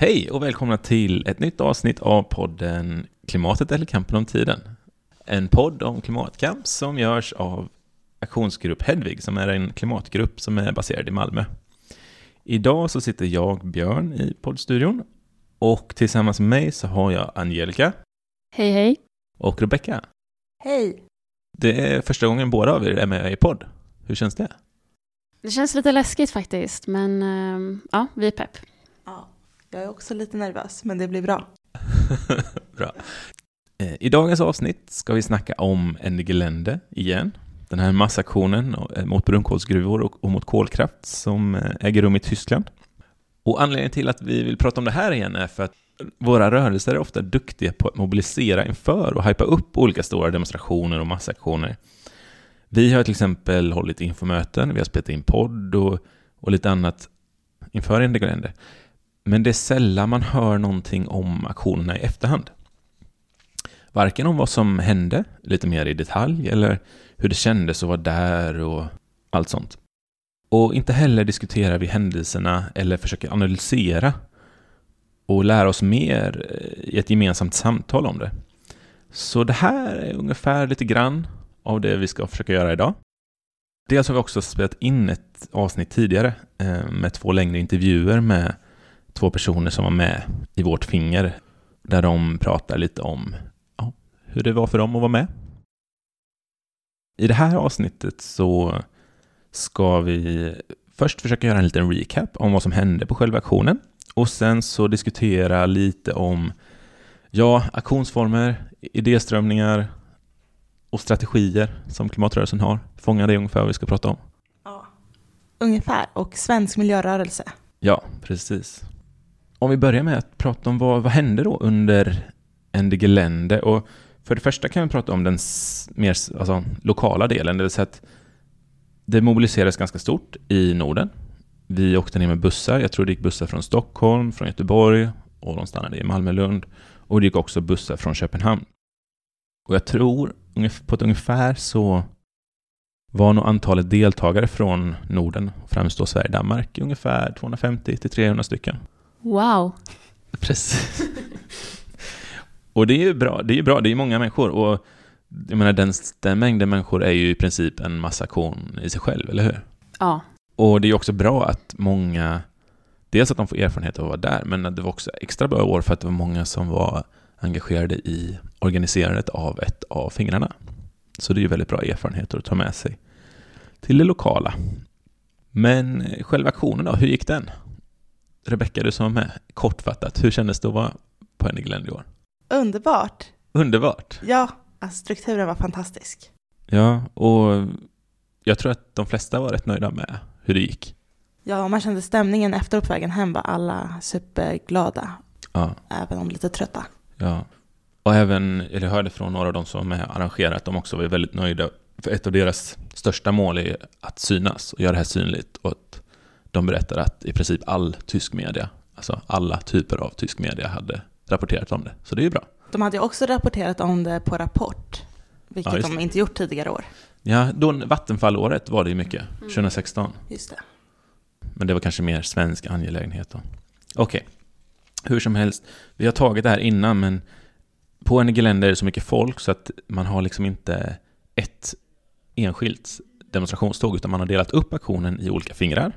Hej och välkomna till ett nytt avsnitt av podden Klimatet eller kampen om tiden. En podd om klimatkamp som görs av Aktionsgrupp Hedvig som är en klimatgrupp som är baserad i Malmö. Idag så sitter jag, Björn, i poddstudion och tillsammans med mig så har jag Angelica. Hej hej. Och Rebecca. Hej. Det är första gången båda av er är med i podd. Hur känns det? Det känns lite läskigt faktiskt, men ja, vi är pepp. Ja, jag är också lite nervös, men det blir bra. Bra. I dagens avsnitt ska vi snacka om Ende Gelände igen. Den här massaktionen mot brunkolsgruvor och mot kolkraft som äger rum i Tyskland. Och anledningen till att vi vill prata om det här igen är för att våra rörelser är ofta duktiga på att mobilisera inför och hypa upp olika stora demonstrationer och massaktioner. Vi har till exempel hållit infomöten, vi har spelat in podd och lite annat inför Ende Gelände. Men det är sällan man hör någonting om aktionerna i efterhand. Varken om vad som hände lite mer i detalj eller hur det kändes att vara där och allt sånt. Och inte heller diskuterar vi händelserna eller försöker analysera och lära oss mer i ett gemensamt samtal om det. Så det här är ungefär lite grann av det vi ska försöka göra idag. Dels har vi också spelat in ett avsnitt tidigare med 2 längre intervjuer med 2 personer som var med i vårt finger där de pratar lite om hur det var för dem att vara med. I det här avsnittet så ska vi först försöka göra en liten recap om vad som hände på själva aktionen och sen så diskutera lite om aktionsformer, idéströmningar och strategier som klimatrörelsen har. Fånga det ungefär vad vi ska prata om. Ja, ungefär. Och svensk miljörörelse. Ja, precis. Om vi börjar med att prata om vad hände då under Ende Gelände. Och för det första kan vi prata om den mer lokala delen. Det vill säga att det mobiliserades ganska stort i Norden. Vi åkte ner med bussar. Jag tror det gick bussar från Stockholm, från Göteborg och de stannade i Malmö-Lund. Och det gick också bussar från Köpenhamn. Och jag tror på ett ungefär så var nog antalet deltagare från Norden, främst då Sverige och Danmark, ungefär 250-300 stycken. Wow. Precis. Och det är ju bra. Det är ju många människor. Och jag menar, den mängden människor är ju i princip en massaktion i sig själv, eller hur? Ja. Och det är ju också bra att många, dels att de får erfarenhet av att vara där, men att det var också extra bra år för att det var många som var engagerade i organiserandet av ett av fingrarna. Så det är ju väldigt bra erfarenheter att ta med sig till det lokala. Men själva aktionen då, hur gick den? Rebecca, du som var med, kortfattat, hur kändes det att vara på Ende Gelände i år? Underbart. Underbart. Ja, alltså strukturen var fantastisk. Ja, och jag tror att de flesta var rätt nöjda med hur det gick. Ja, man kände stämningen efter uppvägen hem var alla superglada. Ja. Även om lite trötta. Ja. Och jag hörde från några av de som var med och arrangerade att de också var väldigt nöjda. För ett av deras största mål är att synas och göra det här synligt. Och att de berättar att i princip all tysk media, alltså alla typer av tysk media hade rapporterat om det. Så det är ju bra. De hade ju också rapporterat om det på Rapport. Vilket de inte gjort tidigare år. Ja, då Vattenfallåret var det ju mycket. 2016. Just det. Men det var kanske mer svensk angelägenhet då. Okej. Hur som helst. Vi har tagit det här innan, men på Ende Gelände är det så mycket folk så att man har liksom inte ett enskilt demonstrationståg utan man har delat upp aktionen i olika fingrar.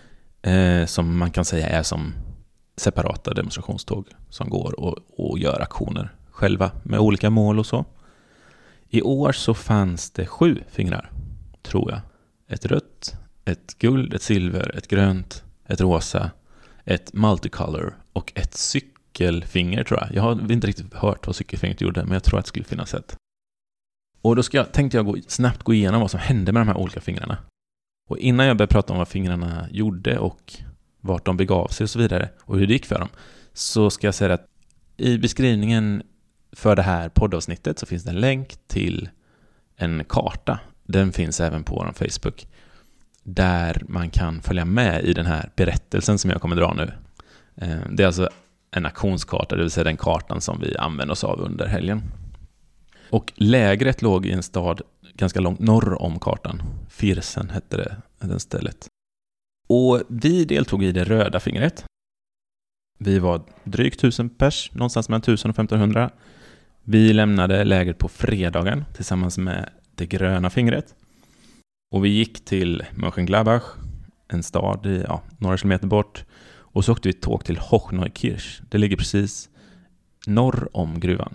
Som man kan säga är som separata demonstrationståg som går och gör aktioner själva med olika mål och så. I år så fanns det 7 fingrar, tror jag. Ett rött, ett guld, ett silver, ett grönt, ett rosa, ett multicolor och ett cykelfinger, tror jag. Jag har inte riktigt hört vad cykelfingret gjorde, men jag tror att det skulle finnas ett. Och då tänkte jag snabbt gå igenom vad som hände med de här olika fingrarna. Och innan jag börjar prata om vad fingrarna gjorde och vart de begav sig och så vidare och hur det gick för dem, så ska jag säga att i beskrivningen för det här poddavsnittet så finns det en länk till en karta. Den finns även på vår Facebook där man kan följa med i den här berättelsen som jag kommer dra nu. Det är alltså en aktionskarta, det vill säga den kartan som vi använder oss av under helgen. Och lägret låg i en stad ganska långt norr om kartan. Viersen hette det stället. Och vi deltog i det röda fingret. Vi var drygt 1000 pers, någonstans mellan 1000 och 1500. Vi lämnade lägret på fredagen tillsammans med det gröna fingret. Och vi gick till Mönchengladbach, en stad några kilometer bort. Och så åkte vi tåg till Hochneukirch. Det ligger precis norr om gruvan.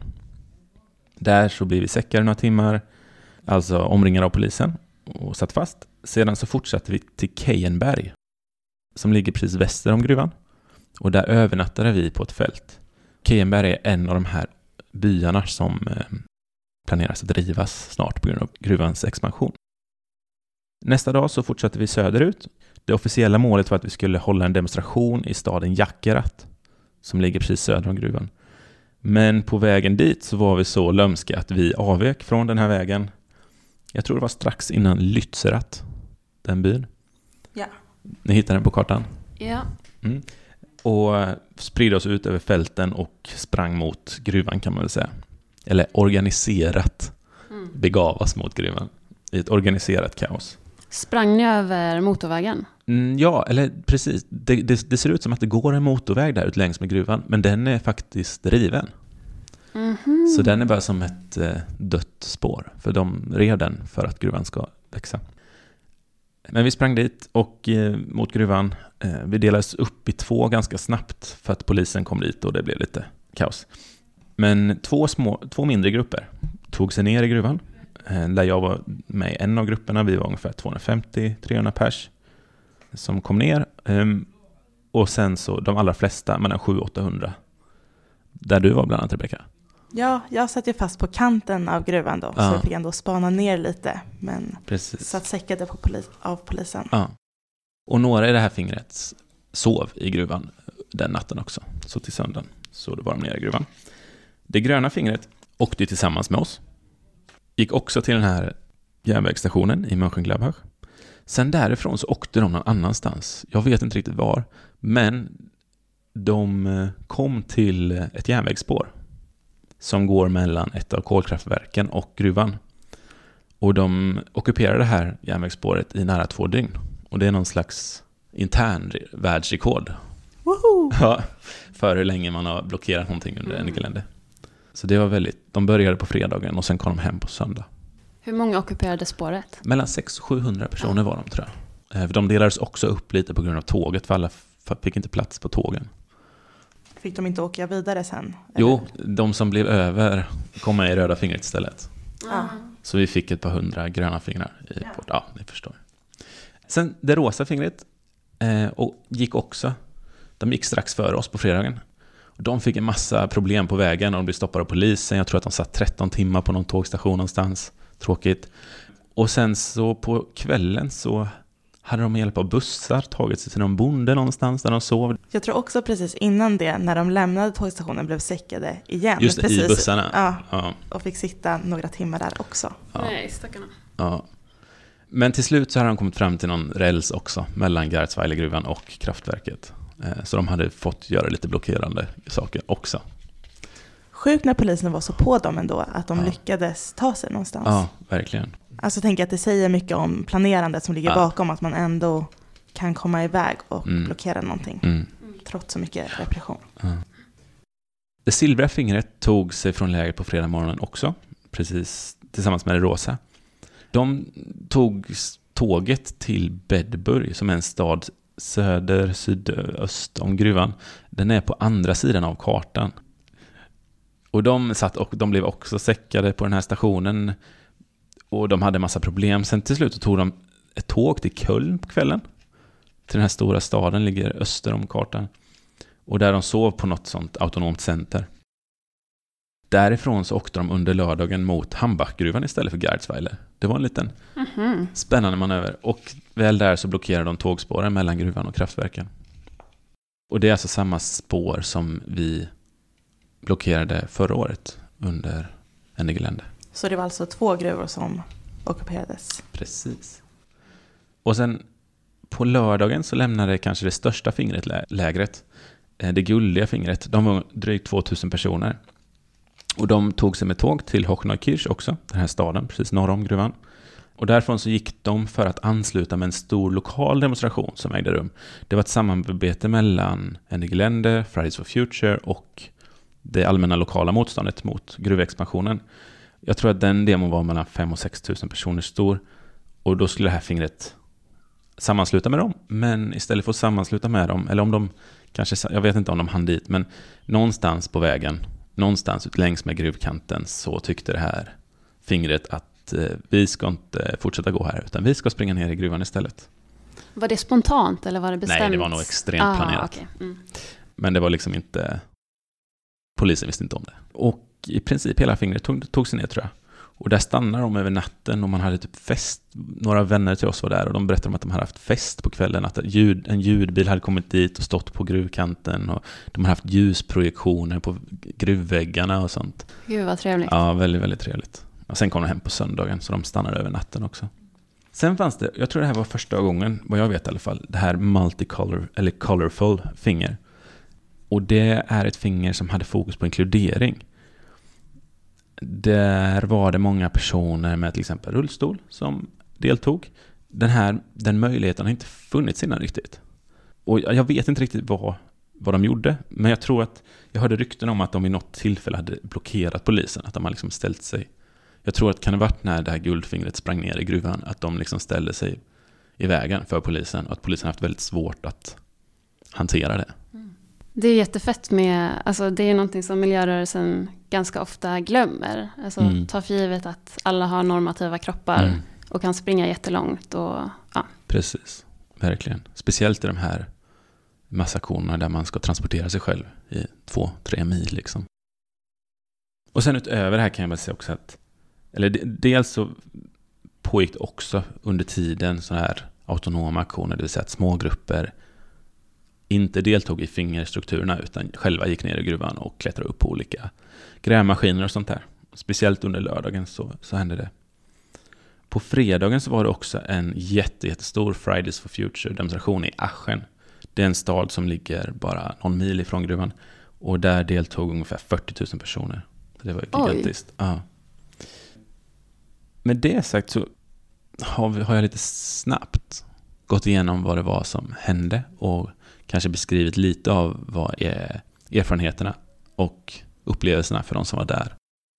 Där så blev vi säckade några timmar, alltså omringade av polisen och satt fast. Sedan så fortsatte vi till Keienberg som ligger precis väster om gruvan. Och där övernattade vi på ett fält. Keienberg är en av de här byarna som planeras att drivas snart på grund av gruvans expansion. Nästa dag så fortsatte vi söderut. Det officiella målet var att vi skulle hålla en demonstration i staden Jackerat som ligger precis söder om gruvan. Men på vägen dit så var vi så lömska att vi avvek från den här vägen. Jag tror det var strax innan Lützerath, den byn. Ja. Ni hittar den på kartan? Ja. Mm. Och spridde oss ut över fälten och sprang mot gruvan kan man väl säga. Eller organiserat begav oss mot gruvan i ett organiserat kaos. Sprang ni över motorvägen? Ja, eller precis. Det ser ut som att det går en motorväg där ut längs med gruvan, men den är faktiskt riven. Mm-hmm. Så den är bara som ett dött spår, för de rev den för att gruvan ska växa. Men vi sprang dit och mot gruvan. Vi delades upp i 2 ganska snabbt för att polisen kom dit och det blev lite kaos. Men 2 mindre grupper tog sig ner i gruvan. Där jag var med i en av grupperna. Vi var ungefär 250-300 pers som kom ner. Och sen så de allra flesta mellan 700-800. Där du var bland annat, Rebecka. Ja, jag satt ju fast på kanten av gruvan då. Så jag fick ändå spana ner lite. Men satt säckade av polisen. Ja. Och några i det här fingret sov i gruvan den natten också. Så till söndagen så det var de nere i gruvan. Det gröna fingret åkte tillsammans med oss. Gick också till den här järnvägsstationen i Mönchengladbach. Sen därifrån så åkte de någon annanstans. Jag vet inte riktigt var. Men de kom till ett järnvägsspår som går mellan ett av kolkraftverken och gruvan. Och de ockuperade det här järnvägsspåret i nära 2 dygn. Och det är någon slags intern världsrekord. Woho! Ja, för hur länge man har blockerat någonting under en gelände. Så det var väldigt... De började på fredagen och sen kom de hem på söndag. Hur många ockuperade spåret? Mellan 600-700 personer var de, tror jag. De delades också upp lite på grund av tåget, för alla fick inte plats på tågen. Fick de inte åka vidare sen? Eller? Jo, de som blev över kom med i röda fingret istället. Ja. Så vi fick ett par 100 gröna fingrar i port. Ja, ni förstår. Sen det rosa fingret och gick också. De gick strax före oss på fredagen. De fick en massa problem på vägen och de blev stoppade av polisen. Jag tror att de satt 13 timmar på någon tågstation någonstans. Tråkigt. Och sen så på kvällen så hade de med hjälp av bussar tagit sig till någon bonde någonstans där de sov. Jag tror också precis innan det, när de lämnade tågstationen, blev säckade igen. Just precis. i bussarna. Ja, och fick sitta några timmar där också. Ja. Nej, stackarna. Ja. Men till slut så hade de kommit fram till någon räls också mellan Garzweilergruvan och kraftverket. Så de hade fått göra lite blockerande saker också. Sjukt när polisen var så på dem ändå, att de lyckades ta sig någonstans. Ja, verkligen. Alltså tänker att det säger mycket om planerandet som ligger bakom, att man ändå kan komma iväg och blockera någonting. Trots så mycket repression. Det silvriga fingret tog sig från lägret på fredag morgonen också, precis tillsammans med det rosa. De tog tåget till Bedburg, som är en stad sydöst om gruvan. Den är på andra sidan av kartan. Och de blev också säckade på den här stationen. Och de hade en massa problem. Sen till slut så tog de ett tåg till Köln på kvällen. Till den här stora staden, ligger öster om kartan. Och där de sov på något sånt autonomt center. Därifrån så åkte de under lördagen mot Hambachgruvan istället för Garzweiler. Det var en liten spännande manöver. Och väl där så blockerade de tågspåren mellan gruvan och kraftverken. Och det är alltså samma spår som vi blockerade förra året under Ende-Gelände. Så det var alltså 2 gruvor som ockuperades? Precis. Och sen på lördagen så lämnade kanske det största fingret lägret. Det guldiga fingret. De var drygt 2000 personer. Och de tog sig med tåg till Hochneukirch också, den här staden precis norr om gruvan. Och därifrån så gick de för att ansluta med en stor lokal demonstration som ägde rum. Det var ett samarbete mellan Ende Gelände, Fridays for Future och det allmänna lokala motståndet mot gruvexpansionen. Jag tror att den demon var mellan 5 och 6 000 personer stor. Och då skulle det här fingret sammansluta med dem. Men istället för att sammansluta med dem, eller om de kanske, jag vet inte om de hann dit, men någonstans på vägen, någonstans ut längs med gruvkanten så tyckte det här fingret att vi ska inte fortsätta gå här, utan vi ska springa ner i gruvan istället. Var det spontant eller var det bestämt? Nej, det var nog extremt planerat. Okay. Men det var liksom inte, polisen visste inte om det. Och i princip hela fingret tog sig ner, tror jag. Och där stannar de över natten och man hade typ fest. Några vänner till oss var där och de berättade om att de hade haft fest på kvällen. Att en ljudbil hade kommit dit och stått på gruvkanten. Och de hade haft ljusprojektioner på gruvväggarna och sånt. Gud vad trevligt. Ja, väldigt, väldigt trevligt. Och sen kom de hem på söndagen så de stannade över natten också. Sen fanns det, jag tror det här var första gången, vad jag vet i alla fall, det här multicolor eller colorful finger. Och det är ett finger som hade fokus på inkludering. Där var det många personer med till exempel rullstol som deltog. Den möjligheten har inte funnits innan riktigt. Och jag vet inte riktigt vad de gjorde. Men jag tror att jag hörde rykten om att de i något tillfälle hade blockerat polisen. Att de har liksom ställt sig. Jag tror att kan det varit när det här guldfingret sprang ner i gruvan. Att de liksom ställde sig i vägen för polisen. Och att polisen haft väldigt svårt att hantera det. Det är jättefett med, alltså det är någonting som miljörörelsen ganska ofta glömmer. Alltså ta för givet att alla har normativa kroppar och kan springa jättelångt. Och, ja. Precis, verkligen. Speciellt i de här massaktionerna där man ska transportera sig själv i 2-3 mil liksom. Och sen utöver det här kan jag bara säga också att, eller dels så pågick det också under tiden så här autonoma aktioner, det vill säga att små grupper inte deltog i fingerstrukturerna utan själva gick ner i gruvan och klättrade upp på olika grävmaskiner och sånt där. Speciellt under lördagen så hände det. På fredagen så var det också en jättestor Fridays for Future demonstration i Aachen. Det är en stad som ligger bara någon mil ifrån gruvan och där deltog ungefär 40 000 personer. Det var gigantiskt. Ja. Med det sagt så har jag lite snabbt gått igenom vad det var som hände och kanske beskrivit lite av vad är erfarenheterna och upplevelserna för de som var där.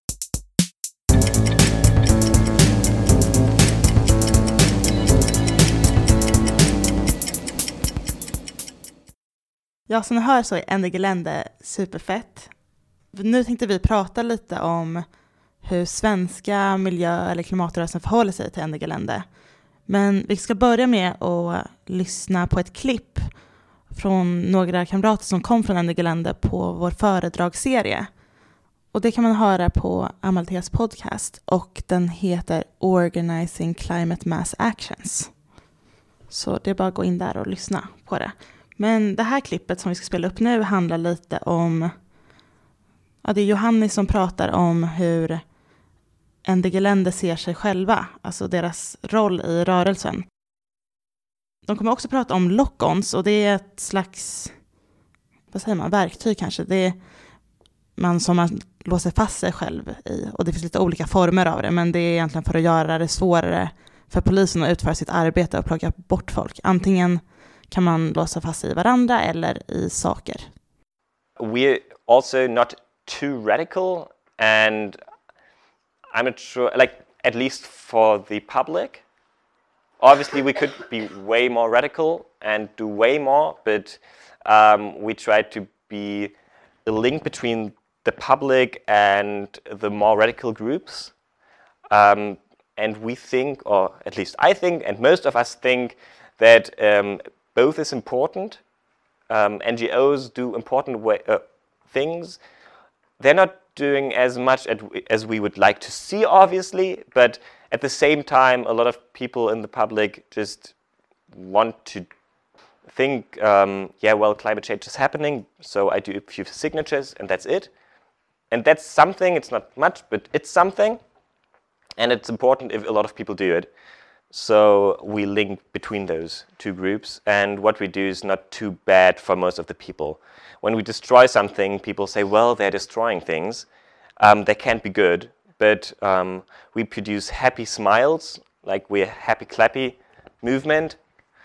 Ja, som ni hör så är Ende Gelände superfett. Nu tänkte vi prata lite om hur svenska miljö- eller klimatrörelsen förhåller sig till Ende Gelände. Men vi ska börja med att lyssna på ett klipp från några kamrater som kom från Ende Gelände på vår föredragsserie. Och det kan man höra på Amaltheas podcast och den heter Organizing Climate Mass Actions. Så det är bara att gå in där och lyssna på det. Men det här klippet som vi ska spela upp nu handlar lite om, ja, det är Johannes som pratar om hur Ende Gelände ser sig själva, alltså deras roll i rörelsen. De kommer också prata om lock-ons och det är ett slags, vad säger man, verktyg kanske. Det är man låser fast sig själv i och det finns lite olika former av det, men det är egentligen för att göra det svårare för polisen att utföra sitt arbete och plocka bort folk. Antingen kan man låsa fast sig i varandra eller i saker. We're also not too radical and I'm not sure, like at least for the public. Obviously we could be way more radical and do way more, but we try to be a link between the public and the more radical groups. And we think, or at least I think, and most of us think that both is important. NGOs do important things. They're not doing as much as we would like to see, obviously, but at the same time, a lot of people in the public just want to think, climate change is happening, so I do a few signatures and that's it. And that's something, it's not much, but it's something. And it's important if a lot of people do it. So we link between those two groups, and what we do is not too bad for most of the people. When we destroy something, people say, well, they're destroying things. They can't be good, but we produce happy smiles, like we're happy clappy movement.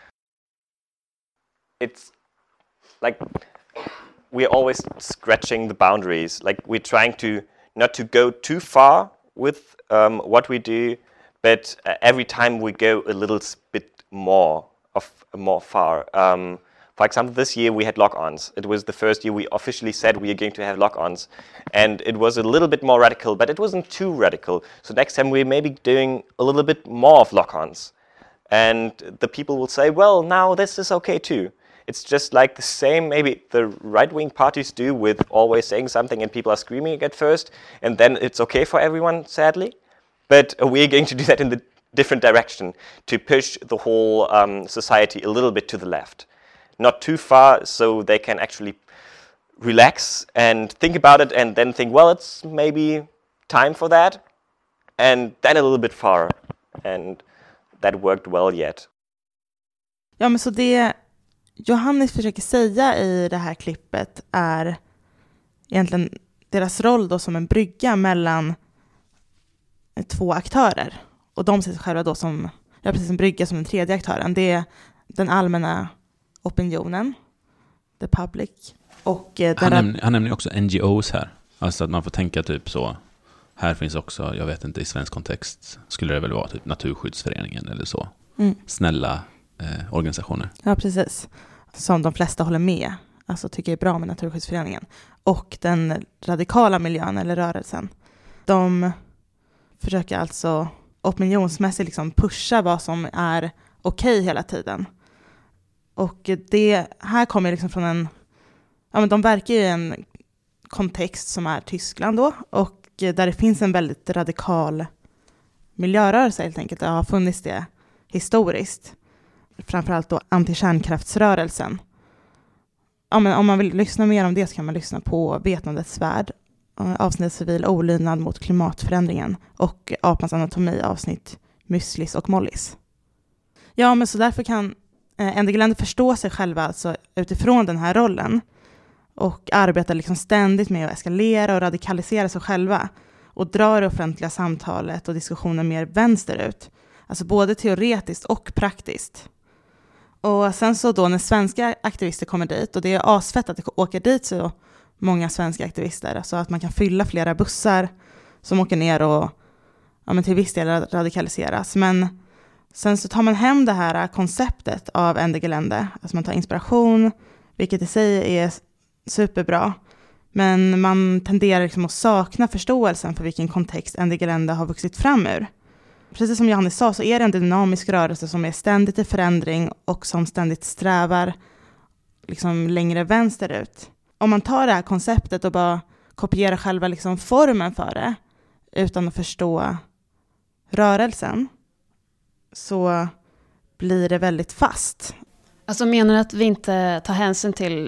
It's like we're always scratching the boundaries. Like we're trying to not to go too far with what we do, but every time we go a little bit more far. For example, this year we had lock-ons. It was the first year we officially said we are going to have lock-ons. And it was a little bit more radical, but it wasn't too radical. So next time we're maybe doing a little bit more of lock-ons. And the people will say, well, now this is okay too. It's just like the same maybe the right-wing parties do with always saying something and people are screaming at first. And then it's okay for everyone, sadly. But we're going to do that in the different direction to push the whole society a little bit to the left. Not too far, so they can actually relax and think about it and then think, well, it's maybe time for that. And then a little bit far. And that worked well yet. Ja, men så det Johannes försöker säga i det här klippet är egentligen deras roll då som en brygga mellan två aktörer. Och de ser sig själva då som, precis en brygga som den tredje aktören. Det är den allmänna opinionen, the public. Och han nämner också NGOs här. Alltså att man får tänka typ så. Här finns också, jag vet inte, i svensk kontext skulle det väl vara typ Naturskyddsföreningen eller så. Snälla organisationer. Ja, precis. Som de flesta håller med. Alltså tycker är bra med Naturskyddsföreningen. Och den radikala miljön eller rörelsen. De försöker alltså opinionsmässigt liksom pusha vad som är okej hela tiden. Och det här kommer liksom från en... Ja, men de verkar i en kontext som är Tyskland då. Och där det finns en väldigt radikal miljörörelse helt enkelt. Det har funnits det historiskt. Framförallt då antikärnkraftsrörelsen. Ja, men om man vill lyssna mer om det så kan man lyssna på Vetandets värld. Avsnitt civil olydnad mot klimatförändringen. Och Apans anatomi avsnitt Müslis och Mollis. Ja, men så därför kan NDG-länder förstå sig själva alltså utifrån den här rollen. Och arbetar liksom ständigt med att eskalera och radikalisera sig själva. Och dra det offentliga samtalet och diskussionen mer vänsterut. Alltså både teoretiskt och praktiskt. Och sen så då när svenska aktivister kommer dit, och det är asfett att det åker dit så många svenska aktivister, alltså att man kan fylla flera bussar som åker ner och men till viss del radikaliseras. Men sen så tar man hem det här konceptet av NDG-länder, alltså man tar inspiration, vilket i sig är superbra. Men man tenderar liksom att sakna förståelsen för vilken kontext NDG-länder har vuxit fram ur. Precis som Johannes sa så är det en dynamisk rörelse som är ständigt i förändring och som ständigt strävar liksom längre vänsterut. Om man tar det här konceptet och bara kopierar själva liksom formen för det utan att förstå rörelsen så blir det väldigt fast. Alltså menar du att vi inte tar hänsyn till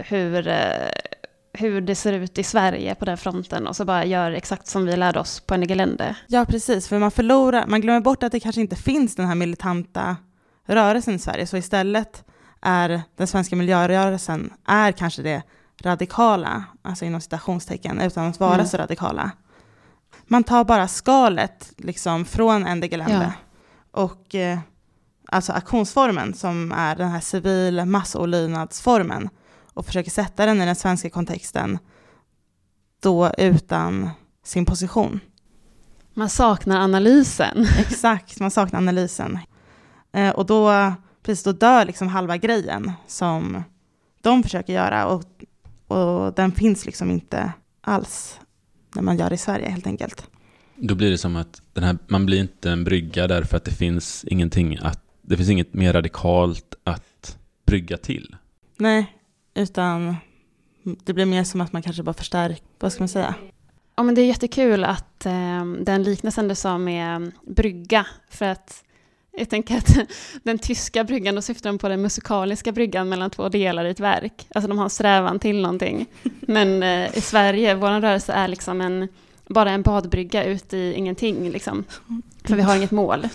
hur det ser ut i Sverige på den fronten och så bara gör exakt som vi lärde oss på NDG-länder? Ja, precis. För man glömmer bort att det kanske inte finns den här militanta rörelsen i Sverige. Så istället är den svenska miljörörelsen är kanske det radikala, alltså inom citationstecken, utan att vara så radikala. Man tar bara skalet liksom från NDG-länder och alltså aktionsformen som är den här civil massolydnadsformen och försöker sätta den i den svenska kontexten då utan sin position. Man saknar analysen. Exakt, man saknar analysen. Och då dör liksom halva grejen som de försöker göra och den finns liksom inte alls när man gör det i Sverige helt enkelt. Då blir det som att man blir inte en brygga därför att det finns inget mer radikalt att brygga till. Nej, utan det blir mer som att man kanske bara förstärker, vad ska man säga? Ja, men det är jättekul att den liknelsen du sa med brygga, för att jag tänker att den tyska bryggan, då syftar de på den musikaliska bryggan mellan två delar i ett verk. Alltså de har en strävan till någonting. Men i Sverige, vår rörelse är liksom bara en badbrygga ut i ingenting. Liksom. För vi har inget mål.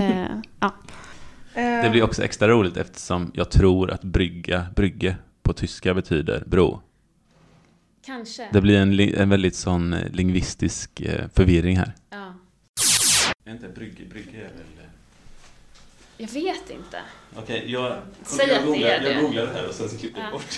Det blir också extra roligt eftersom jag tror att brygge på tyska betyder bro. Kanske. Det blir en väldigt sån lingvistisk förvirring här. Ja. Är inte brygge är väl Jag vet inte. Okej, jag googlar det här och sen så klipper jag bort.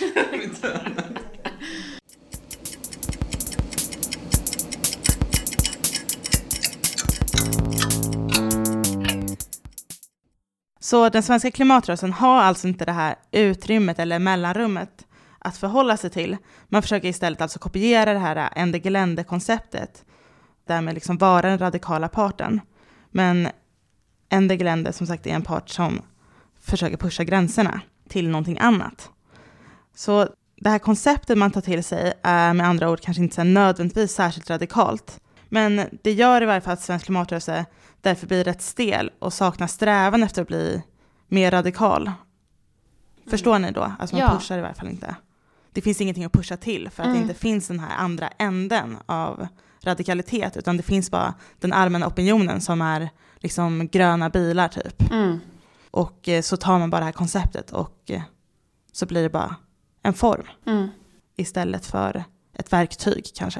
Så den svenska klimatrörelsen har alltså inte det här utrymmet eller mellanrummet att förhålla sig till. Man försöker istället alltså kopiera det här Ende Gelände-konceptet, därmed liksom vara den radikala parten. Men Ende Gelände som sagt är en part som försöker pusha gränserna till någonting annat. Så det här konceptet man tar till sig är med andra ord kanske inte så nödvändigtvis särskilt radikalt. Men det gör i varje fall att svensk klimatrörelse därför blir rätt stel och saknar strävan efter att bli mer radikal. Förstår ni då? Alltså man pushar i varje fall inte. Det finns ingenting att pusha till för att det inte finns den här andra änden av radikalitet, utan det finns bara den allmänna opinionen som är liksom gröna bilar typ. Och så tar man bara det här konceptet och så blir det bara en form istället för ett verktyg kanske.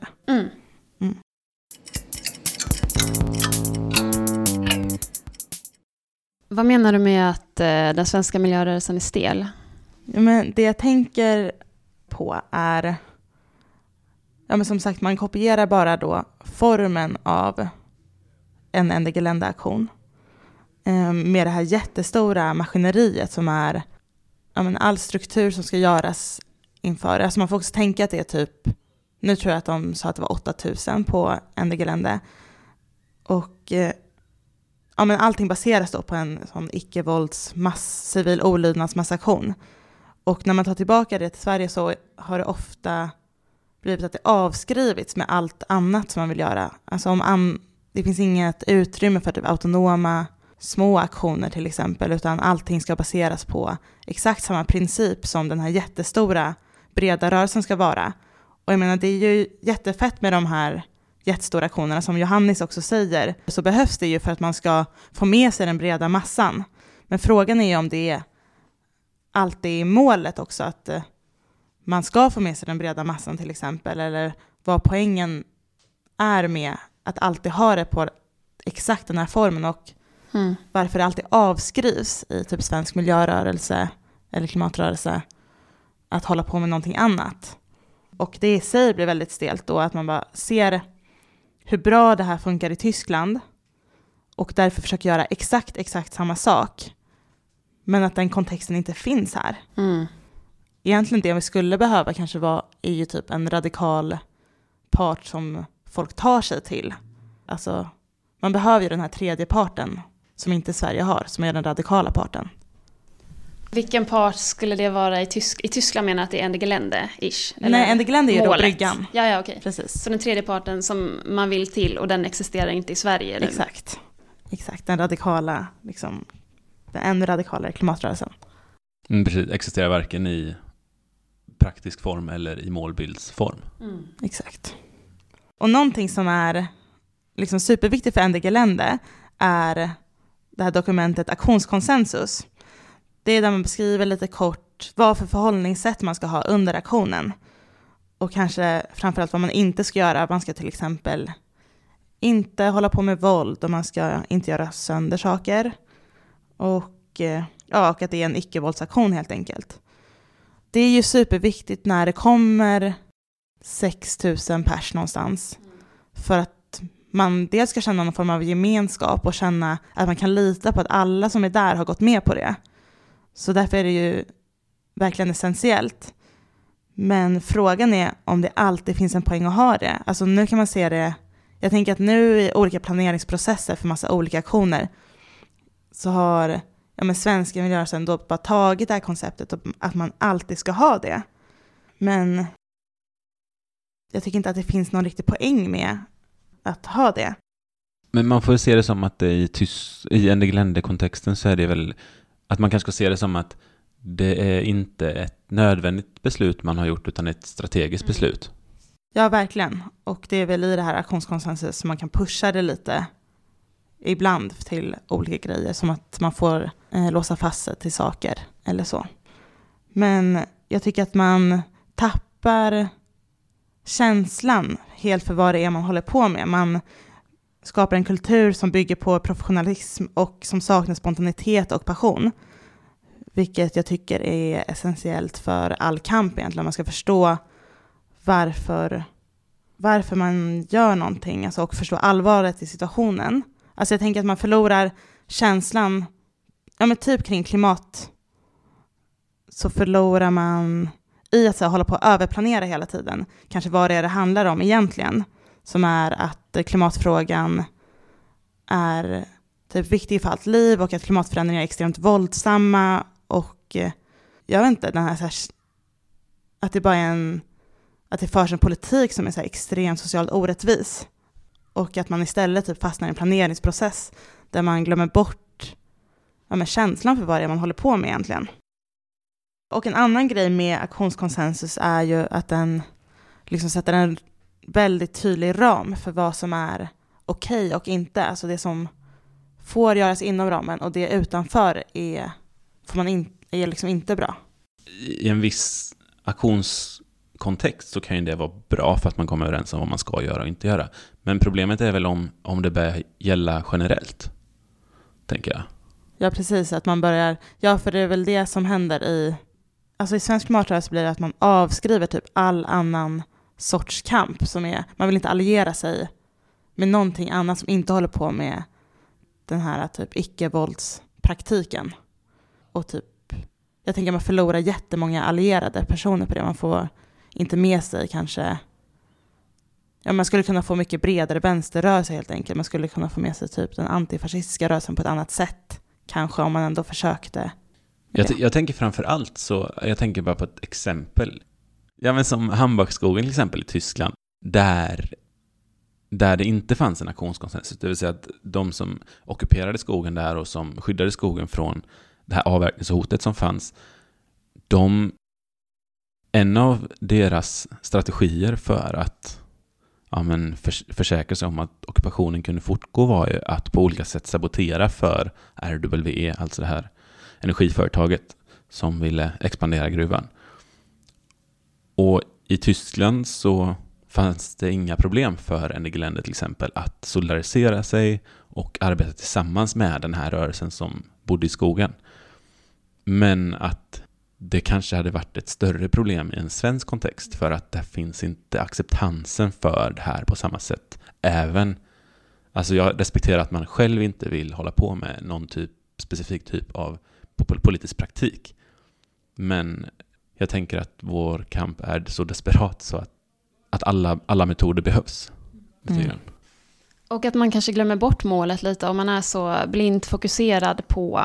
Vad menar du med att den svenska miljörörelsen är stel? Ja, men det jag tänker på är, ja, men som sagt, man kopierar bara då formen av en Ende Gelände-aktion med det här jättestora maskineriet som är, ja, men all struktur som ska göras inför. Alltså man får också tänka att det är typ, nu tror jag att de sa att det var 8000 på Ende Gelände. Och ja, men allting baseras då på en sån icke-vålds civil olydnadsmassaktion. Och när man tar tillbaka det till Sverige så har det ofta blivit att det avskrivits med allt annat som man vill göra. Alltså om det finns inget utrymme för typ autonoma små aktioner till exempel, utan allting ska baseras på exakt samma princip som den här jättestora breda rörelsen ska vara. Och jag menar, det är ju jättefett med de här jättestora aktionerna, som Johannes också säger, så behövs det ju för att man ska få med sig den breda massan. Men frågan är ju om det är alltid målet också, att man ska få med sig den breda massan till exempel, eller vad poängen är med att alltid ha det på exakt den här formen, och varför det alltid avskrivs i typ svensk miljörörelse eller klimatrörelse att hålla på med någonting annat. Och det i sig blir väldigt stelt då, att man bara ser hur bra det här funkar i Tyskland och därför försöker göra exakt samma sak, men att den kontexten inte finns här. Egentligen det vi skulle behöva kanske är ju typ en radikal part som folk tar sig till. Alltså man behöver ju den här tredje parten som inte Sverige har, som är den radikala parten. Vilken part skulle det vara i Tyskland? Menar att det är Ende Gelände-ish? Nej, Ende Gelände är ju då bryggan. Ja, okej. Precis. Så den tredje parten som man vill till, och den existerar inte i Sverige? Eller? Exakt. Den radikala, liksom, den ännu radikalare klimatrörelsen. Precis, existerar varken i praktisk form eller i målbildsform. Exakt. Och någonting som är liksom superviktigt för Ende Gelände är det här dokumentet Aktionskonsensus. Det är där man beskriver lite kort vad för förhållningssätt man ska ha under aktionen. Och kanske framförallt vad man inte ska göra. Man ska till exempel inte hålla på med våld, och man ska inte göra sönder saker. Och att det är en icke-våldsaktion helt enkelt. Det är ju superviktigt när det kommer 6000 pers någonstans. För att man dels ska känna någon form av gemenskap och känna att man kan lita på att alla som är där har gått med på det. Så därför är det ju verkligen essentiellt. Men frågan är om det alltid finns en poäng att ha det. Alltså nu kan man se det, jag tänker att nu i olika planeringsprocesser för massa olika aktioner så har svenska miljörörelsen då bara tagit det här konceptet och att man alltid ska ha det. Men jag tycker inte att det finns någon riktig poäng med att ha det. Men man får se det som att i Ende Gelände-kontexten så är det väl att man kanske ska se det som att det är inte ett nödvändigt beslut man har gjort, utan ett strategiskt beslut. Ja, verkligen. Och det är väl i det här aktionskonsensus som man kan pusha det lite ibland till olika grejer, som att man får låsa fast sig till saker eller så. Men jag tycker att man tappar känslan helt för vad det är man håller på med. skapar en kultur som bygger på professionalism och som saknar spontanitet och passion. Vilket jag tycker är essentiellt för all kamp egentligen. Man ska förstå varför man gör någonting, alltså, och förstå allvaret i situationen. Alltså jag tänker att man förlorar känslan, ja men typ kring klimat, så förlorar man i att så här, hålla på att överplanera hela tiden. Kanske vad det handlar om egentligen. Som är att klimatfrågan är typ viktig för allt liv och att klimatförändringar är extremt våldsamma. Och jag vet inte, den här, så här, att det bara är att det förs en politik som är så här extremt socialt orättvis. Och att man istället typ fastnar i en planeringsprocess där man glömmer bort känslan för vad det är man håller på med egentligen. Och en annan grej med aktionskonsensus är ju att den liksom sätter en väldigt tydlig ram för vad som är okej och inte. Alltså det som får göras inom ramen och det utanför är liksom inte bra. I en viss aktionskontext så kan ju det vara bra för att man kommer överens om vad man ska göra och inte göra. Men problemet är väl om det börjar gälla generellt, tänker jag. Ja, precis. Att man börjar... Ja, för det är väl det som händer i svensk klimatrörelse blir det att man avskriver typ all annan sorts kamp som är... Man vill inte alliera sig med någonting annat som inte håller på med den här typ icke-våldspraktiken. Och typ... Jag tänker att man förlorar jättemånga allierade personer på det. Man får inte med sig kanske... Ja, man skulle kunna få mycket bredare vänsterrörelse helt enkelt. Man skulle kunna få med sig typ den antifascistiska rörelsen på ett annat sätt. Kanske om man ändå försökte. Jag tänker framför allt så, jag tänker bara på ett exempel. Ja, men som Hambachskogen till exempel i Tyskland. Där det inte fanns en aktionskonsensus. Det vill säga att de som ockuperade skogen där och som skyddade skogen från det här avverkningshotet som fanns. En av deras strategier för att försäkra sig om att ockupationen kunde fortgå var ju att på olika sätt sabotera för RWE, alltså det här energiföretaget som ville expandera gruvan. Och i Tyskland så fanns det inga problem för Ende-Gelände till exempel att solidarisera sig och arbeta tillsammans med den här rörelsen som bodde i skogen. Men att det kanske hade varit ett större problem i en svensk kontext för att det finns inte acceptansen för det här på samma sätt. Alltså jag respekterar att man själv inte vill hålla på med någon specifik typ av politisk praktik. Men jag tänker att vår kamp är så desperat så att alla metoder behövs. Och att man kanske glömmer bort målet lite om man är så blint fokuserad på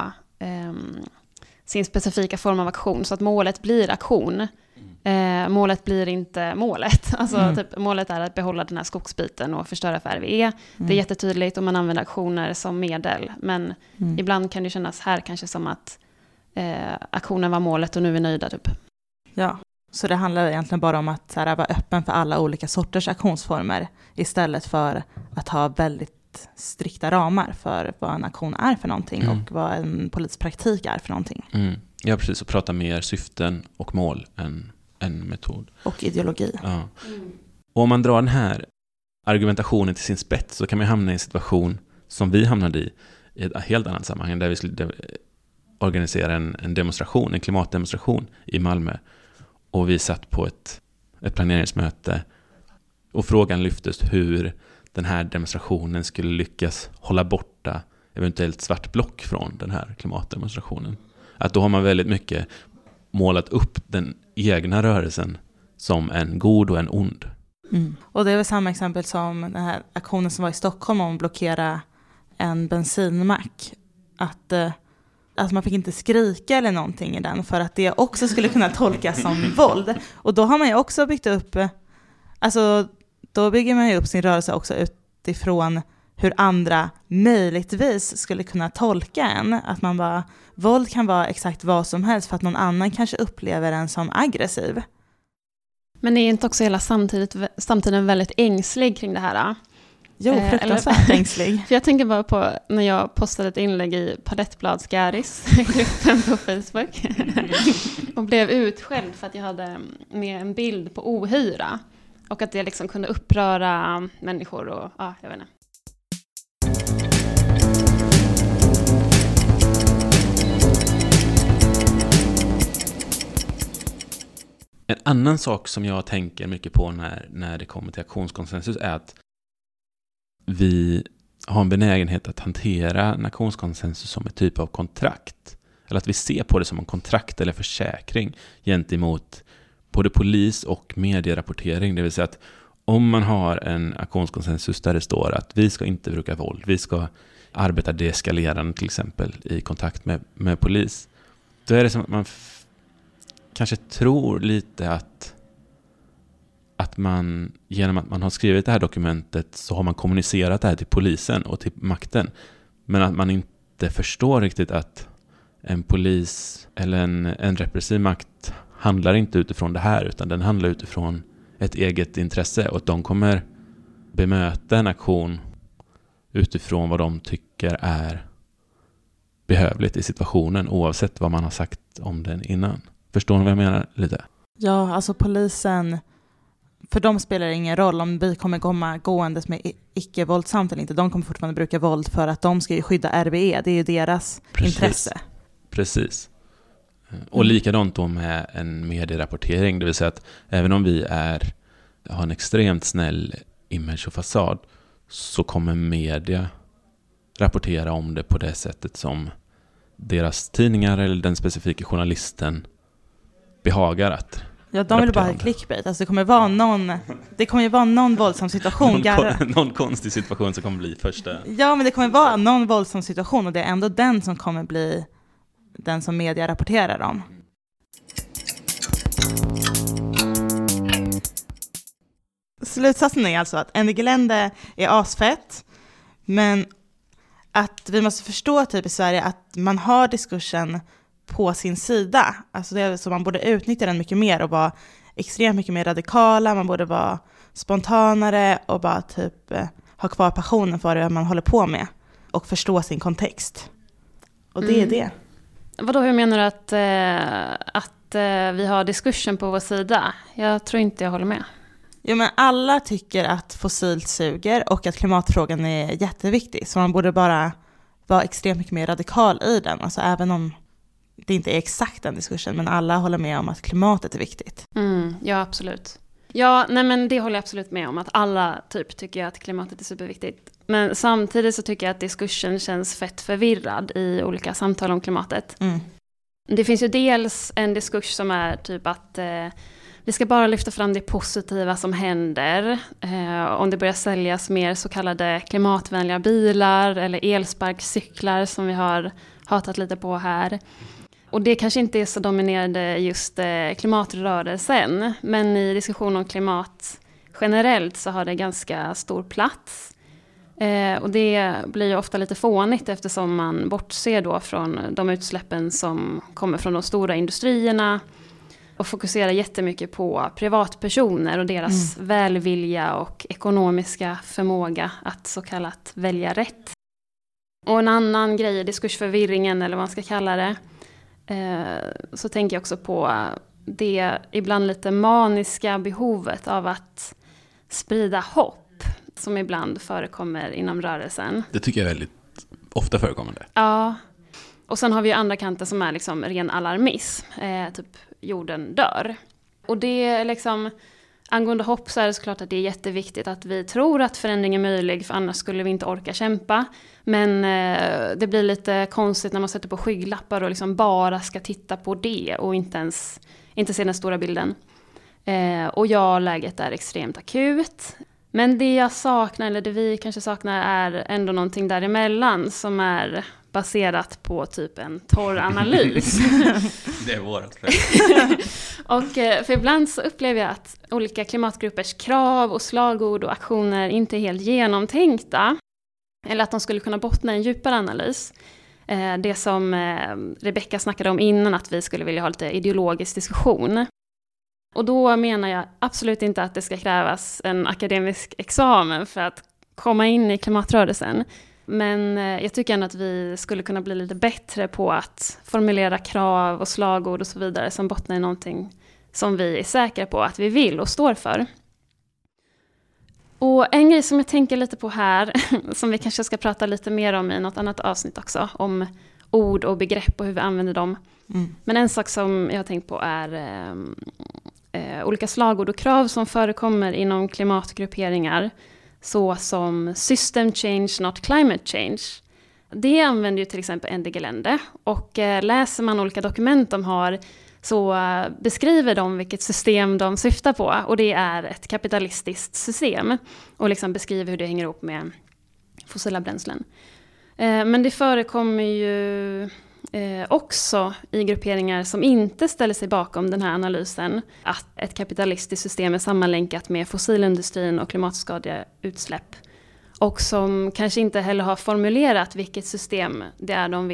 sin specifika form av aktion. Så att målet blir aktion. Målet blir inte målet. Alltså typ, målet är att behålla den här skogsbiten och förstöra för RWE. Det är jättetydligt om man använder aktioner som medel. Men ibland kan det kännas här kanske som att aktionen var målet och nu är vi nöjda typ. Ja, så det handlar egentligen bara om att så här, vara öppen för alla olika sorters aktionsformer istället för att ha väldigt strikta ramar för vad en aktion är för någonting och vad en politisk praktik är för någonting. Ja, precis. Och prata mer syften och mål än en metod. Och ideologi. Ja. Och om man drar den här argumentationen till sin spets så kan man hamna i en situation som vi hamnade i ett helt annat sammanhang där vi skulle organisera en demonstration, en klimatdemonstration i Malmö. Och vi satt på ett planeringsmöte och frågan lyftes hur den här demonstrationen skulle lyckas hålla borta eventuellt svart block från den här klimatdemonstrationen. Att då har man väldigt mycket målat upp den egna rörelsen som en god och en ond. Och det är väl samma exempel som den här aktionen som var i Stockholm om att blockera en bensinmack. Att man fick inte skrika eller någonting i den för att det också skulle kunna tolkas som våld. Och då har man ju också byggt upp, då bygger man ju upp sin rörelse också utifrån hur andra möjligtvis skulle kunna tolka en. Att man bara, våld kan vara exakt vad som helst för att någon annan kanske upplever en som aggressiv. Men är inte också hela samtiden väldigt ängslig kring det här? Jo, fruktansvärt ängslig. För jag tänker bara på när jag postade ett inlägg i Palettblads gruppen på Facebook och blev utskälld för att jag hade med en bild på ohyra och att det liksom kunde uppröra människor och jag vet inte. En annan sak som jag tänker mycket på när det kommer till aktionskonsensus är att vi har en benägenhet att hantera en aktionskonsensus som en typ av kontrakt. Eller att vi ser på det som en kontrakt eller försäkring gentemot både polis och medierapportering. Det vill säga att om man har en aktionskonsensus där det står att vi ska inte bruka våld, vi ska arbeta deeskalerande till exempel i kontakt med polis. Då är det som att man kanske tror lite att man genom att man har skrivit det här dokumentet så har man kommunicerat det här till polisen och till makten. Men att man inte förstår riktigt att en polis eller en repressiv makt handlar inte utifrån det här, utan den handlar utifrån ett eget intresse, och att de kommer bemöta en aktion utifrån vad de tycker är behövligt i situationen, oavsett vad man har sagt om den innan. Förstår ni vad jag menar lite? Ja, alltså polisen, för dem spelar det ingen roll om vi kommer komma gåendes med icke-våldsamt eller inte. De kommer fortfarande bruka våld för att de ska ju skydda RBE. Det är ju deras intresse. Precis. Och likadant då med en medierapportering. Det vill säga att även om vi har en extremt snäll image och fasad, så kommer media rapportera om det på det sättet som deras tidningar eller den specifika journalisten behagar att. Ja, de vill bara ha clickbait. Alltså det kommer ju vara någon våldsam situation. Någon konstig situation som kommer bli första. Ja, men det kommer vara någon våldsam situation, och det är ändå den som kommer bli den som media rapporterar om. Slutsatsen är alltså att Ende Gelände är asfett, men att vi måste förstå typ i Sverige att man har diskursen på sin sida. Alltså det är så man borde utnyttja den mycket mer och vara extremt mycket mer radikala. Man borde vara spontanare och bara typ ha kvar passionen för det man håller på med och förstå sin kontext. Och det är det. Vadå, hur menar du att vi har diskursen på vår sida? Jag tror inte jag håller med. Jo, men alla tycker att fossilt suger och att klimatfrågan är jätteviktig. Så man borde bara vara extremt mycket mer radikal i den. Alltså även om det inte är exakt den diskursen, men alla håller med om att klimatet är viktigt. Ja, absolut. Ja, nej, men det håller jag absolut med om. Att alla typ tycker att klimatet är superviktigt. Men samtidigt så tycker jag att diskursen känns fett förvirrad i olika samtal om klimatet. Det finns ju dels en diskurs som är typ att vi ska bara lyfta fram det positiva som händer. Om det börjar säljas mer så kallade klimatvänliga bilar eller elsparkcyklar som vi har hatat lite på här. Och det kanske inte är så dominerande just klimatrörelsen, men i diskussion om klimat generellt så har det ganska stor plats. Och det blir ju ofta lite fånigt eftersom man bortser då från de utsläppen som kommer från de stora industrierna och fokuserar jättemycket på privatpersoner och deras välvilja och ekonomiska förmåga att så kallat välja rätt. Och en annan grej är diskursförvirringen eller vad man ska kalla det. Så tänker jag också på det ibland lite maniska behovet av att sprida hopp som ibland förekommer inom rörelsen. Det tycker jag är väldigt ofta förekommande. Ja, och sen har vi ju andra kanter som är liksom ren alarmism, typ jorden dör. Och det är liksom, angående hopp så är det såklart att det är jätteviktigt att vi tror att förändring är möjlig, för annars skulle vi inte orka kämpa. Men det blir lite konstigt när man sätter på skygglappar och liksom bara ska titta på det och inte se den stora bilden. Och ja, läget är extremt akut. Men det jag saknar, eller det vi kanske saknar, är ändå någonting däremellan som är baserat på typ en torr analys. Det är vårat. Och för ibland så upplever jag att olika klimatgruppers krav och slagord och aktioner inte är helt genomtänkta. Eller att de skulle kunna bottna i en djupare analys. Det som Rebecca snackade om innan, att vi skulle vilja ha lite ideologisk diskussion. Och då menar jag absolut inte att det ska krävas en akademisk examen för att komma in i klimatrörelsen. Men jag tycker ändå att vi skulle kunna bli lite bättre på att formulera krav och slagord och så vidare som bottnar i någonting som vi är säkra på att vi vill och står för. Och en grej som jag tänker lite på här, som vi kanske ska prata lite mer om i något annat avsnitt också, om ord och begrepp och hur vi använder dem. Men en sak som jag har tänkt på är olika slagord och krav som förekommer inom klimatgrupperingar, så som system change, not climate change. Det använder ju till exempel Ende Gelände, och läser man olika dokument de har så beskriver de vilket system de syftar på, och det är ett kapitalistiskt system, och liksom beskriver hur det hänger ihop med fossila bränslen. Men det förekommer ju också i grupperingar som inte ställer sig bakom den här analysen att ett kapitalistiskt system är sammanlänkat med fossilindustrin och klimatskadliga utsläpp, och som kanske inte heller har formulerat vilket system det är de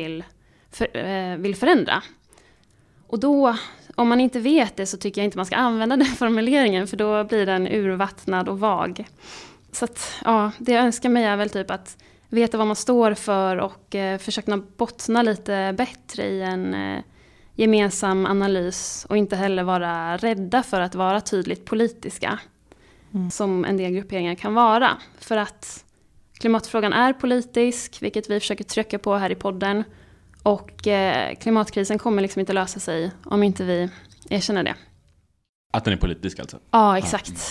vill förändra. Och då, om man inte vet det, så tycker jag inte man ska använda den formuleringen, för då blir den urvattnad och vag. Så att, ja, det jag önskar mig är väl typ att veta vad man står för och försöka bottna lite bättre i en gemensam analys, och inte heller vara rädda för att vara tydligt politiska, som en del grupperingar kan vara. För att klimatfrågan är politisk, vilket vi försöker trycka på här i podden, och klimatkrisen kommer liksom inte lösa sig om inte vi erkänner det. Att den är politisk alltså? Ja, exakt.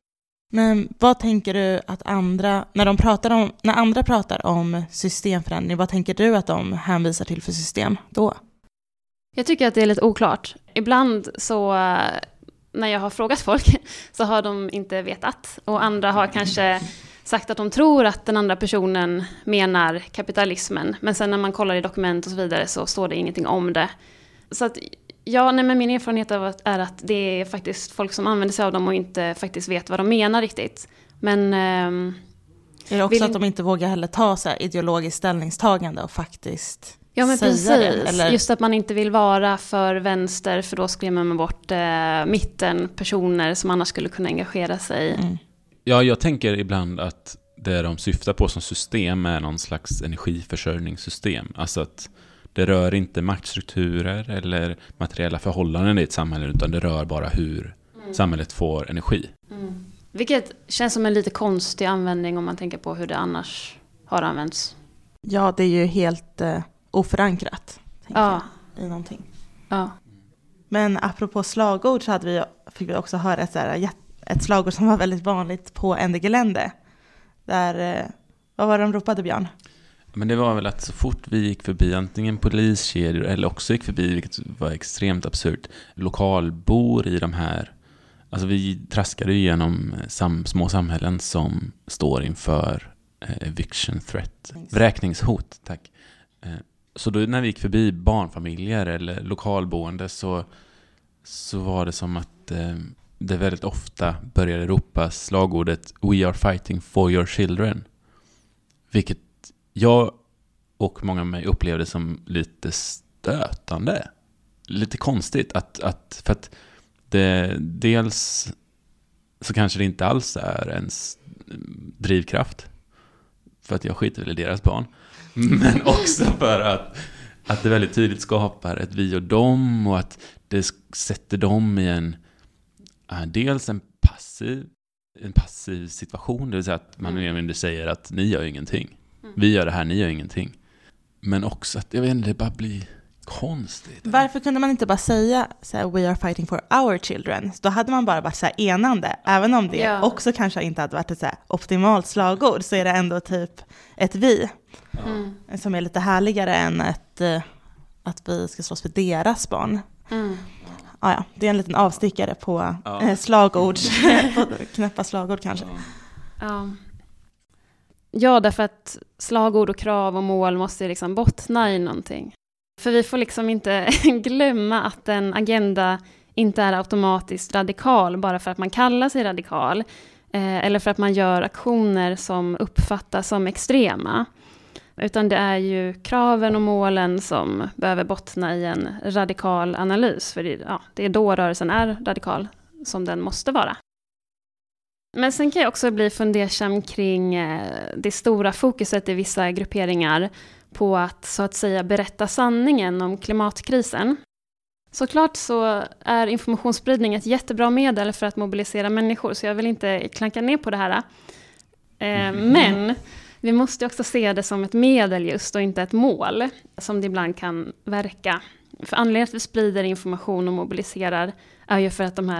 Men vad tänker du att andra, när andra pratar om systemförändring, vad tänker du att de hänvisar till för system då? Jag tycker att det är lite oklart. Ibland så, när jag har frågat folk, så har de inte vetat. Och andra har kanske sagt att de tror att den andra personen menar kapitalismen. Men sen när man kollar i dokument och så vidare så står det ingenting om det. Så att, ja, men min erfarenhet är att det är faktiskt folk som använder sig av dem och inte faktiskt vet vad de menar riktigt. Men är det också att de inte vågar heller ta så här ideologiskt ställningstagande och faktiskt men säga precis. det? Eller? Just att man inte vill vara för vänster, för då skrämmer man bort mitten personer som annars skulle kunna engagera sig. Mm. Ja, jag tänker ibland att det de syftar på som system är någon slags energiförsörjningssystem. Alltså att det rör inte maktstrukturer eller materiella förhållanden i ett samhälle, utan det rör bara hur samhället får energi. Mm. Vilket känns som en lite konstig användning om man tänker på hur det annars har använts. Ja, det är ju helt oförankrat Ja. I någonting. Ja. Men apropå slagord så fick vi också höra ett slagord som var väldigt vanligt på Ende Gelände. Där, vad var det de ropade, Björn? Men det var väl att så fort vi gick förbi antingen poliskedjor eller också gick förbi, vilket var extremt absurt, lokalbor i de här, alltså vi traskade igenom små samhällen som står inför eviction threat, vräkningshot, tack. Så då när vi gick förbi barnfamiljer eller lokalboende så var det som att det väldigt ofta började ropas slagordet "We are fighting for your children", vilket jag och många med mig upplevde som lite stötande. Lite konstigt för att det, dels så kanske det inte alls är ens drivkraft, för att jag skiter väl i deras barn, men också för att det väldigt tydligt skapar ett vi och dem, och att det sätter dem i dels en passiv situation, det vill säga att man säger att ni gör ingenting. Vi gör det här, ni gör ingenting. Men också att, jag vet inte, det bara blir konstigt. Varför kunde man inte bara säga så här, "We are fighting for our children"? Då hade man bara varit så här enande. Även om det också kanske inte hade varit ett så här optimalt slagord, så är det ändå typ ett vi. Som är lite härligare än att vi ska slåss för deras barn. Ja, det är en liten avstickare på slagord. Knäppa slagord kanske. Ja, därför att slagord och krav och mål måste liksom bottna i någonting. För vi får liksom inte glömma att en agenda inte är automatiskt radikal bara för att man kallar sig radikal. Eller för att man gör aktioner som uppfattas som extrema. Utan det är ju kraven och målen som behöver bottna i en radikal analys. För det är då rörelsen är radikal, som den måste vara. Men sen kan jag också bli fundersam kring det stora fokuset i vissa grupperingar på att så att säga berätta sanningen om klimatkrisen. Såklart så är informationsspridning ett jättebra medel för att mobilisera människor, så jag vill inte klanka ner på det här. Men vi måste också se det som ett medel just och inte ett mål, som det ibland kan verka. För anledningen att vi sprider information och mobiliserar är ju för att de här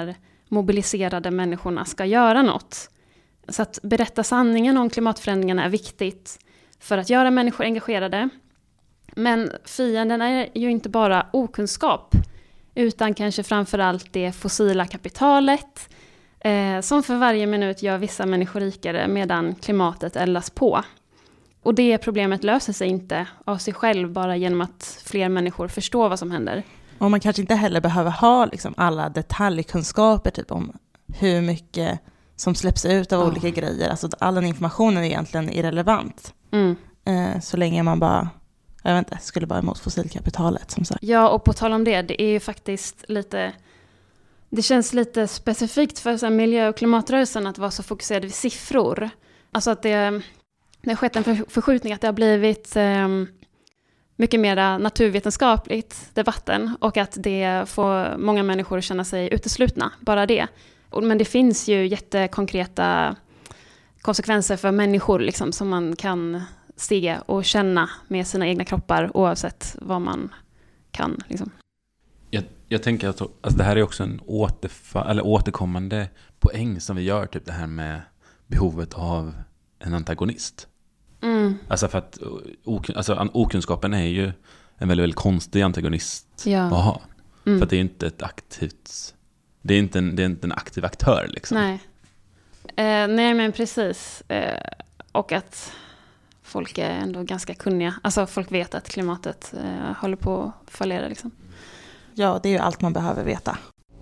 mobiliserade människorna ska göra något. Så att berätta sanningen om klimatförändringarna är viktigt för att göra människor engagerade. Men fienden är ju inte bara okunskap, utan kanske framförallt det fossila kapitalet som för varje minut gör vissa människor rikare medan klimatet eldas på. Och det problemet löser sig inte av sig själv bara genom att fler människor förstår vad som händer. Och man kanske inte heller behöver ha liksom alla detaljkunskaper typ om hur mycket som släpps ut av olika grejer. Alltså all den informationen är egentligen irrelevant. Så länge man bara, jag vet inte, skulle vara emot fossilkapitalet som sagt. Ja, och på tal om det är ju faktiskt lite, det känns lite specifikt för så här, miljö- och klimatrörelsen att vara så fokuserade vid siffror. Alltså att det har skett en förskjutning, att det har blivit mycket mer naturvetenskapligt debatten och att det får många människor att känna sig uteslutna, bara det. Men det finns ju jättekonkreta konsekvenser för människor liksom, som man kan se och känna med sina egna kroppar oavsett vad man kan. Liksom. Jag tänker att alltså, det här är också en återkommande poäng som vi gör, typ det här med behovet av en antagonist. Alltså för att okunskapen är ju en väldigt, väldigt konstig antagonist att ha. För att det är inte ett aktivt, det är inte en aktiv aktör liksom. Nej. Nej men precis. Och att folk är ändå ganska kunniga. Alltså folk vet att klimatet håller på att fallera liksom. Ja, det är ju allt man behöver veta.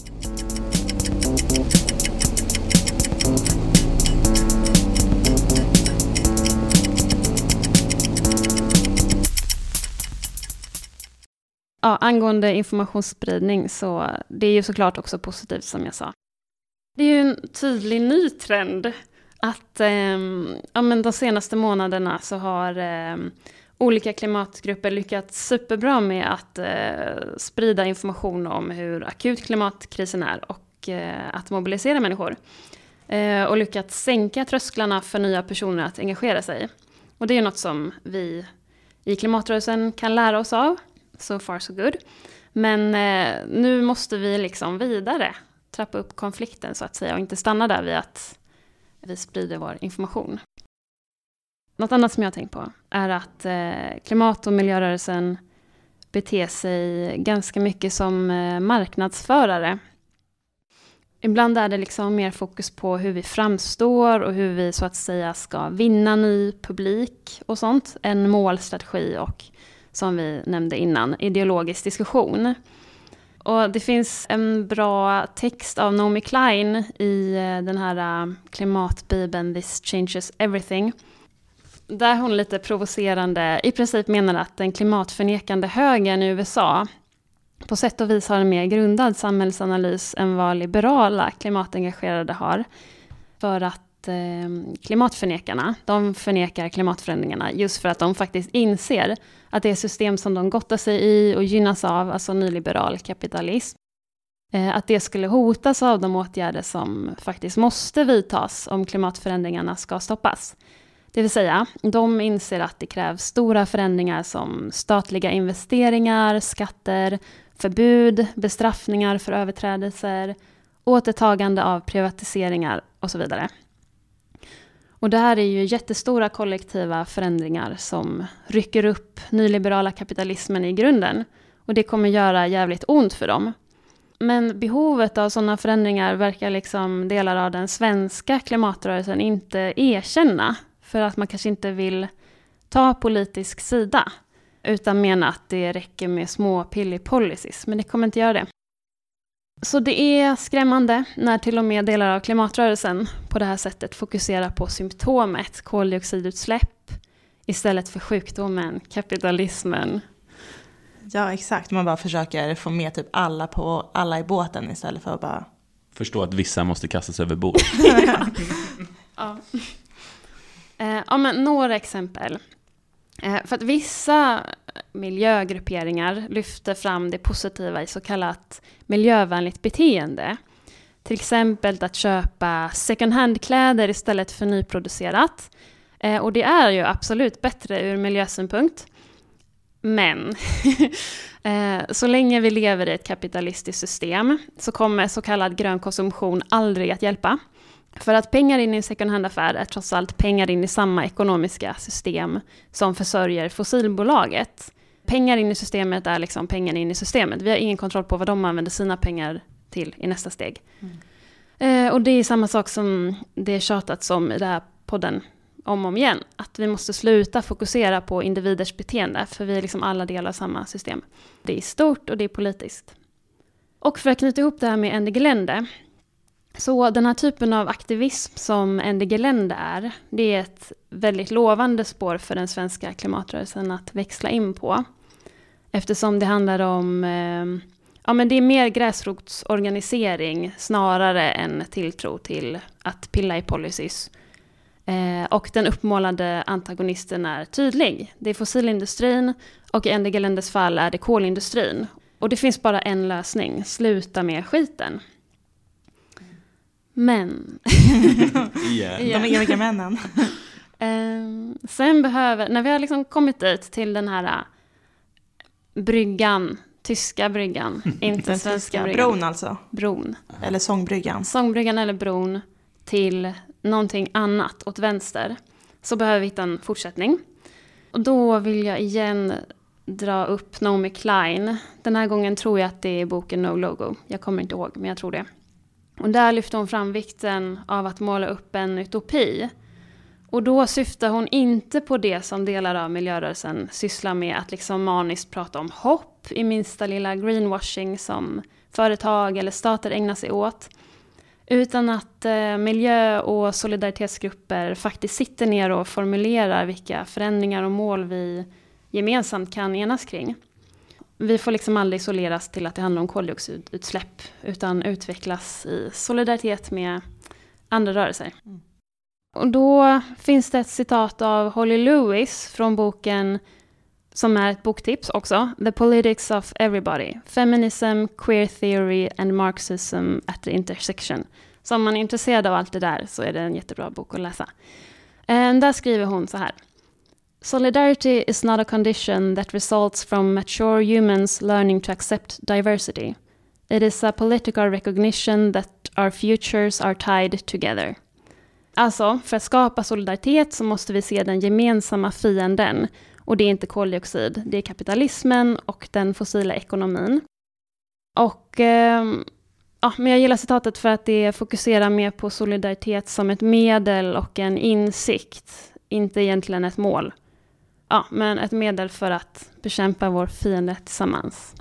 Ja, angående informationsspridning så det är ju såklart också positivt som jag sa. Det är ju en tydlig ny trend att men de senaste månaderna så har olika klimatgrupper lyckats superbra med att sprida information om hur akut klimatkrisen är och att mobilisera människor. Och lyckats sänka trösklarna för nya personer att engagera sig. Och det är något som vi i klimatrörelsen kan lära oss av. So far so good. Men nu måste vi liksom vidare trappa upp konflikten så att säga och inte stanna där vid att vi sprider vår information. Något annat som jag har tänkt på är att klimat- och miljörörelsen beter sig ganska mycket som marknadsförare. Ibland är det liksom mer fokus på hur vi framstår och hur vi så att säga ska vinna ny publik och sånt. En målstrategi och som vi nämnde innan, ideologisk diskussion. Och det finns en bra text av Naomi Klein i den här klimatbibeln This Changes Everything. Där hon lite provocerande i princip menar att den klimatförnekande högern i USA på sätt och vis har en mer grundad samhällsanalys än vad liberala klimatengagerade har. För att klimatförnekarna, de förnekar klimatförändringarna just för att de faktiskt inser att det system som de gottar sig i och gynnas av, alltså nyliberal kapitalism, att det skulle hotas av de åtgärder som faktiskt måste vidtas om klimatförändringarna ska stoppas. Det vill säga, de inser att det krävs stora förändringar som statliga investeringar, skatter, förbud, bestraffningar för överträdelser, återtagande av privatiseringar och så vidare. Och det här är ju jättestora kollektiva förändringar som rycker upp nyliberala kapitalismen i grunden. Och det kommer göra jävligt ont för dem. Men behovet av sådana förändringar verkar liksom delar av den svenska klimatrörelsen inte erkänna. För att man kanske inte vill ta politisk sida. Utan mena att det räcker med små pillig policies. Men det kommer inte göra det. Så det är skrämmande när till och med delar av klimatrörelsen på det här sättet fokuserar på symptomet koldioxidutsläpp istället för sjukdomen kapitalismen. Ja, exakt. Man bara försöker få med typ alla i båten istället för att bara förstå att vissa måste kastas över bord. Ja. Men några exempel. För att vissa miljögrupperingar lyfter fram det positiva i så kallat miljövänligt beteende. Till exempel att köpa second hand-kläder istället för nyproducerat. Och det är ju absolut bättre ur miljösynpunkt. Men så länge vi lever i ett kapitalistiskt system så kommer så kallad grön konsumtion aldrig att hjälpa. För att pengar in i en second hand-affär är trots allt pengar in i samma ekonomiska system som försörjer fossilbolaget. Pengar in i systemet är liksom pengar in i systemet. Vi har ingen kontroll på vad de använder sina pengar till i nästa steg. Och det är samma sak som det är tjatat om i den här podden om och om igen. Att vi måste sluta fokusera på individers beteende, för vi är liksom alla delar av samma system. Det är stort och det är politiskt. Och för att knyta ihop det här med Ende Gelände, så den här typen av aktivism som Ende Gelände är, det är ett väldigt lovande spår för den svenska klimatrörelsen att växla in på. Eftersom det handlar om, men det är mer gräsrotsorganisering snarare än tilltro till att pilla i policies. Och den uppmålade antagonisten är tydlig. Det är fossilindustrin och i Ende Geländes fall är det kolindustrin. Och det finns bara en lösning, sluta med skiten. Men De eviga männen. Sen när vi har liksom kommit dit till den här bryggan, tyska bryggan, inte Den svenska bryggan. bron alltså. Bron. Eller sångbryggan. Sångbryggan eller bron till någonting annat åt vänster, så behöver vi hitta en fortsättning. Och då vill jag igen dra upp Naomi Klein. Den här gången tror jag att det är boken No Logo. Jag kommer inte ihåg, men jag tror det. Och där lyfter hon fram vikten av att måla upp en utopi. Och då syftar hon inte på det som delar av miljörörelsen sysslar med, att liksom maniskt prata om hopp i minsta lilla greenwashing som företag eller stater ägnar sig åt. Utan att miljö- och solidaritetsgrupper faktiskt sitter ner och formulerar vilka förändringar och mål vi gemensamt kan enas kring. Vi får liksom aldrig isoleras till att det handlar om koldioxidutsläpp, utan utvecklas i solidaritet med andra rörelser. Och då finns det ett citat av Holly Lewis från boken, som är ett boktips också, The Politics of Everybody, Feminism, Queer Theory and Marxism at the Intersection. Så om man är intresserad av allt det där så är det en jättebra bok att läsa. Där skriver hon så här: Solidarity is not a condition that results from mature humans learning to accept diversity. It is a political recognition that our futures are tied together. Alltså, för att skapa solidaritet så måste vi se den gemensamma fienden. Och det är inte koldioxid, det är kapitalismen och den fossila ekonomin. Och men jag gillar citatet för att det fokuserar mer på solidaritet som ett medel och en insikt, inte egentligen ett mål. Ja, men ett medel för att bekämpa vår fiende tillsammans.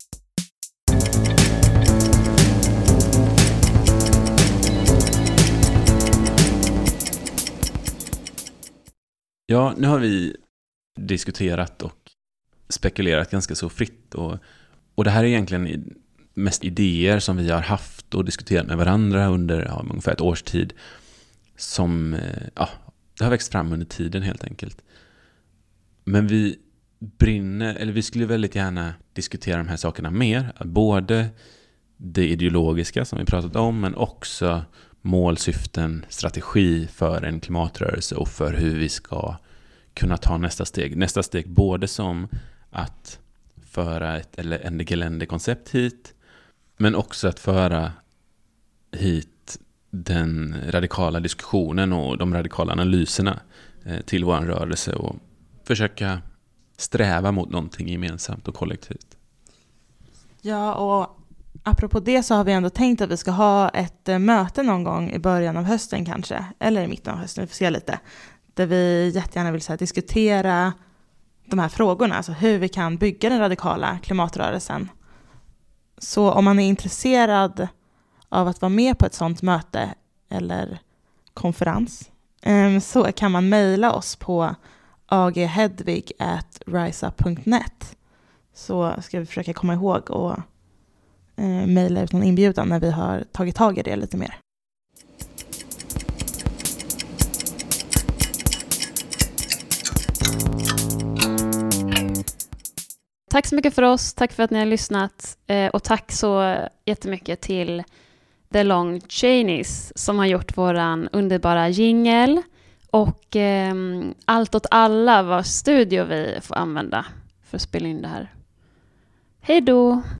Ja, nu har vi diskuterat och spekulerat ganska så fritt. Och det här är egentligen mest idéer som vi har haft och diskuterat med varandra under ungefär ett års tid. Som det har växt fram under tiden helt enkelt. Men vi skulle väldigt gärna diskutera de här sakerna mer. Både det ideologiska som vi pratat om, men också målsyften, strategi för en klimatrörelse och för hur vi ska kunna ta nästa steg. Nästa steg både som att föra ett Ende Gelände-koncept hit, men också att föra hit den radikala diskussionen och de radikala analyserna till vår rörelse och försöka sträva mot någonting gemensamt och kollektivt. Ja, och apropå det så har vi ändå tänkt att vi ska ha ett möte någon gång i början av hösten kanske, eller i mitten av hösten, vi får se lite, där vi jättegärna vill diskutera de här frågorna, alltså hur vi kan bygga den radikala klimatrörelsen. Så om man är intresserad av att vara med på ett sådant möte eller konferens så kan man mejla oss på aghedvig@riseup.net, så ska vi försöka komma ihåg och mejla ut någon inbjudan när vi har tagit tag i det lite mer. Tack så mycket för oss, tack för att ni har lyssnat och tack så jättemycket till The Long Chainies som har gjort våran underbara jingle och Allt åt alla, vars studio vi får använda för att spela in det här. Hej då!